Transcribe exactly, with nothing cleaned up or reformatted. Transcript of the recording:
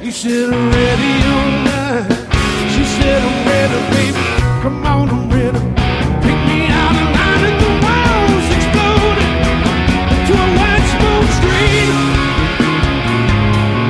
He said, I'm ready, all right. She said, I'm ready, baby. Come on, I'm ready.